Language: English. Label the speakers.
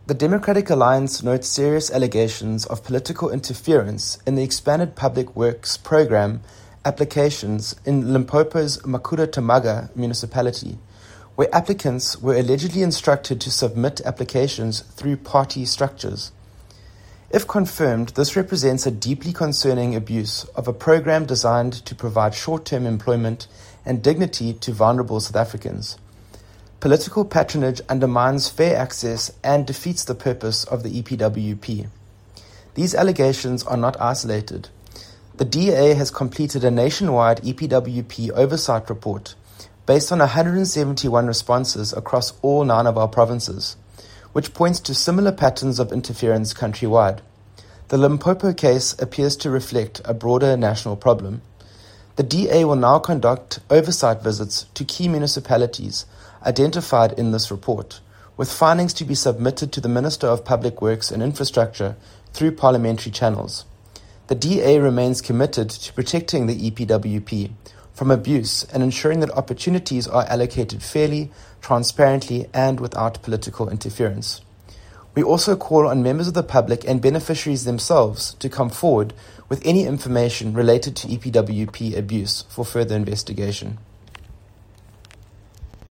Speaker 1: The Democratic Alliance notes serious allegations of political interference in the expanded public works program applications in Limpopo's Makhuda municipality, where applicants were allegedly instructed to submit applications through party structures. If confirmed, this represents a deeply concerning abuse of a program designed to provide short-term employment and dignity to vulnerable South Africans. Political patronage undermines fair access and defeats the purpose of the EPWP. These allegations are not isolated. The DA has completed a nationwide EPWP oversight report based on 171 responses across all 9 of our provinces, which points to similar patterns of interference countrywide. The Limpopo case appears to reflect a broader national problem. The DA will now conduct oversight visits to key municipalities identified in this report, with findings to be submitted to the Minister of Public Works and Infrastructure through parliamentary channels. The DA remains committed to protecting the EPWP from abuse and ensuring that opportunities are allocated fairly, transparently, and without political interference. We also call on members of the public and beneficiaries themselves to come forward with any information related to EPWP abuse for further investigation.